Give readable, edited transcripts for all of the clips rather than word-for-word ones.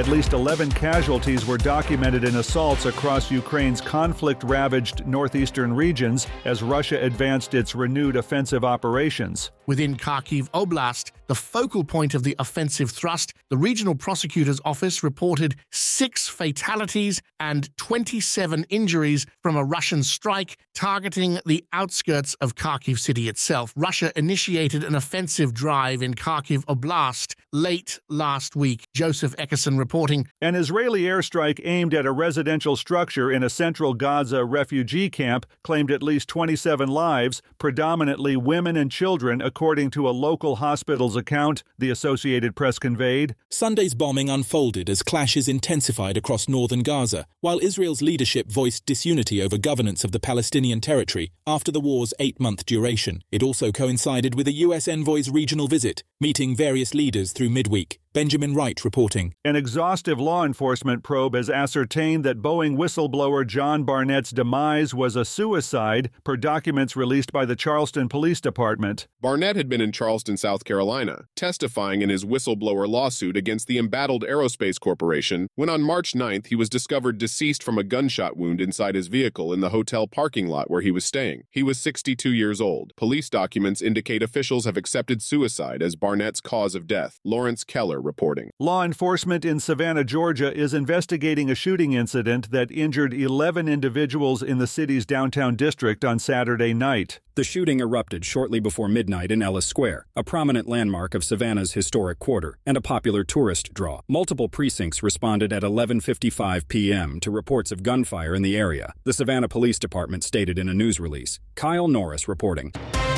At least 11 casualties were documented in assaults across Ukraine's conflict-ravaged northeastern regions as Russia advanced its renewed offensive operations. Within Kharkiv Oblast, the focal point of the offensive thrust, the regional prosecutor's office reported 6 fatalities and 27 injuries from a Russian strike targeting the outskirts of Kharkiv city itself. Russia initiated an offensive drive in Kharkiv Oblast late last week. Joseph Eckerson reporting. An Israeli airstrike aimed at a residential structure in a central Gaza refugee camp claimed at least 27 lives, predominantly women and children, according to a local hospital's account, the Associated Press conveyed. Sunday's bombing unfolded as clashes intensified across northern Gaza, while Israel's leadership voiced disunity over governance of the Palestinian territory after the war's 8-month duration. It also coincided with a U.S. envoy's regional visit, meeting various leaders through midweek. Benjamin Wright reporting. An exhaustive law enforcement probe has ascertained that Boeing whistleblower John Barnett's demise was a suicide, per documents released by the Charleston Police Department. Barnett had been in Charleston, South Carolina, testifying in his whistleblower lawsuit against the embattled Aerospace Corporation when on March 9th he was discovered deceased from a gunshot wound inside his vehicle in the hotel parking lot where he was staying. He was 62 years old. Police documents indicate officials have accepted suicide as Barnett's cause of death. Lawrence Keller reporting. Law enforcement in Savannah, Georgia is investigating a shooting incident that injured 11 individuals in the city's downtown district on Saturday night. The shooting erupted shortly before midnight in Ellis Square, a prominent landmark of Savannah's historic quarter and a popular tourist draw. Multiple precincts responded at 11:55 p.m. to reports of gunfire in the area, the Savannah Police Department stated in a news release. Kyle Norris reporting.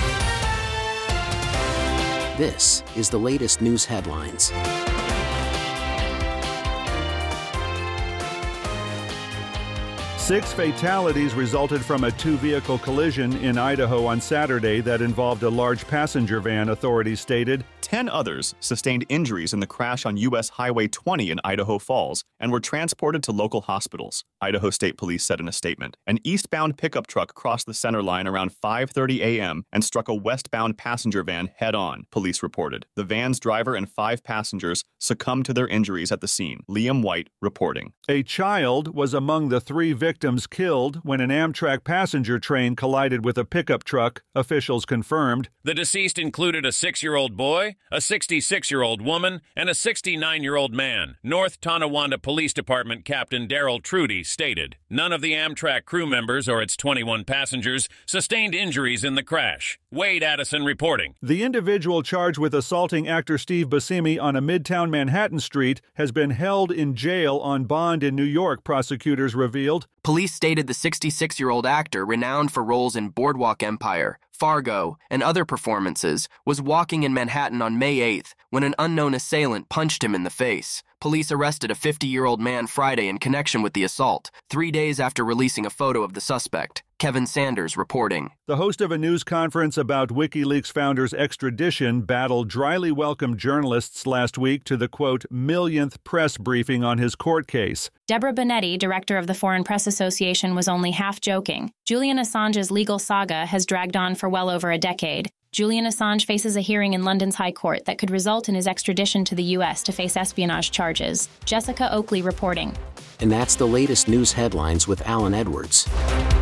This is the latest news headlines. Six fatalities resulted from a two-vehicle collision in Idaho on Saturday that involved a large passenger van, authorities stated. 10 others sustained injuries in the crash on U.S. Highway 20 in Idaho Falls and were transported to local hospitals, Idaho State Police said in a statement. An eastbound pickup truck crossed the center line around 5:30 a.m. and struck a westbound passenger van head-on, police reported. The van's driver and 5 passengers succumbed to their injuries at the scene. Liam White reporting. A child was among the 3 victims killed when an Amtrak passenger train collided with a pickup truck, officials confirmed. The deceased included a 6-year-old boy, a 66-year-old woman, and a 69-year-old man, North Tonawanda Police Department Captain Daryl Trudy stated. None of the Amtrak crew members or its 21 passengers sustained injuries in the crash. Wade Addison reporting. The individual charged with assaulting actor Steve Buscemi on a Midtown Manhattan street has been held in jail on bond in New York, prosecutors revealed. Police stated the 66-year-old actor, renowned for roles in Boardwalk Empire, Fargo, and other performances, was walking in Manhattan on May 8th when an unknown assailant punched him in the face. Police arrested a 50-year-old man Friday in connection with the assault, 3 days after releasing a photo of the suspect. Kevin Sanders reporting. The host of a news conference about WikiLeaks founder's extradition battled dryly welcomed journalists last week to the, quote, millionth press briefing on his court case. Deborah Bonetti, director of the Foreign Press Association, was only half joking. Julian Assange's legal saga has dragged on for well over a decade. Julian Assange faces a hearing in London's High Court that could result in his extradition to the U.S. to face espionage charges. Jessica Oakley reporting. And that's the latest news headlines with Alan Edwards.